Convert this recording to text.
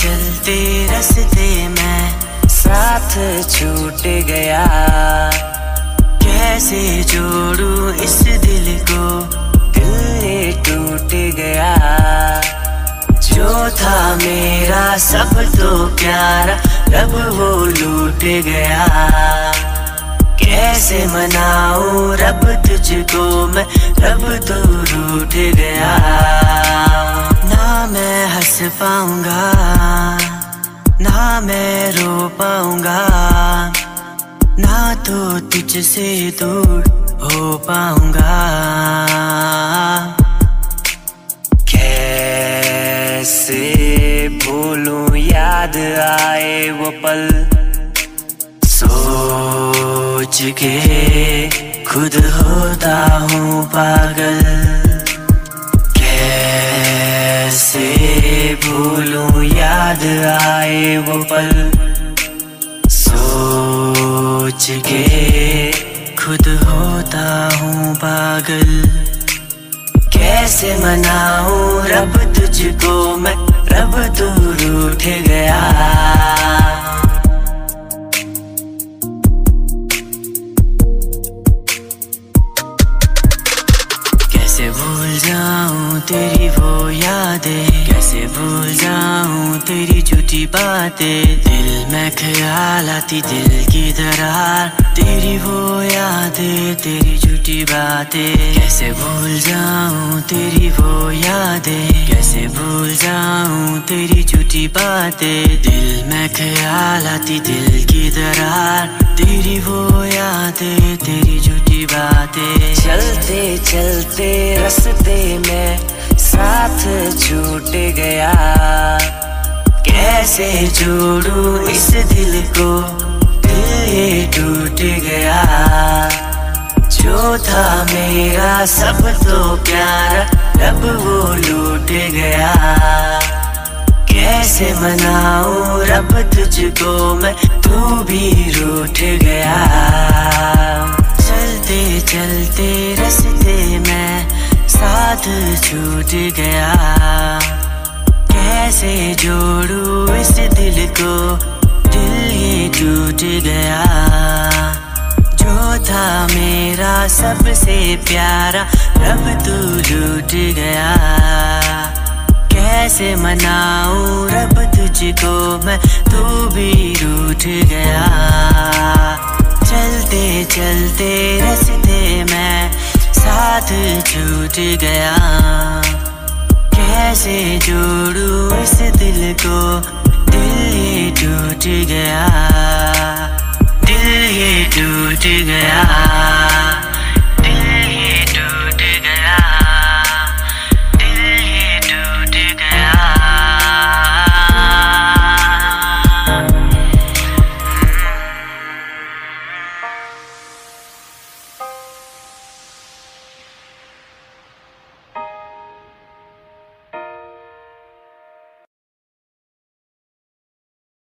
चलते रास्ते में साथ छूट गया। कैसे जोड़ूं इस दिल को, दिल ये टूट गया। जो था मेरा सब तो प्यारा, रब वो लूट गया। कैसे मनाऊं रब तुझको मैं, रब तो रूठ गया। ना मैं हंस पाऊंगा, ना मैं रो पाऊंगा, ना तो तुझसे दूर हो पाऊंगा। कैसे भूलूं याद आए वो पल, सोच के खुद होता हूँ पागल। कैसे भूलूं याद आए वो पल, सोच के खुद होता हूँ पागल। कैसे मनाऊं रब तुझको मैं, रब तू रूठ गया। कैसे भूल जाऊं तेरी वो यादें, कैसे भूल जाऊं तेरी झूठी बातें। दिल में ख्याल आती दिल की दरार, तेरी वो यादें तेरी झूठी बातें। कैसे भूल जाऊं तेरी वो यादें, कैसे भूल जाऊं तेरी झूठी बातें। दिल में ख्याल आती दिल की दरार, तेरी वो यादें तेरी झूठी बातें। चलते चलते रास्ते में साथ छूट गया। कैसे जोड़ूं इस दिल को, दिल ये टूट गया। जो था मेरा सब तो प्यारा, रब वो लूट गया। कैसे मनाऊं रब तुझको मैं, तू भी रूठ गया। चलते चलते रास्ते में साथ छूट गया। कैसे जोड़ूं इस दिल को, दिल ये टूट गया। जो था मेरा सबसे प्यारा, रब तू लूट गया। कैसे मनाऊं रब तुझको मैं, तू भी रूठ गया। चलते चलते रास्ते में साथ छूट गया। कैसे जोड़ूं इस दिल को, दिल ये टूट गया, दिल ये टूट गया।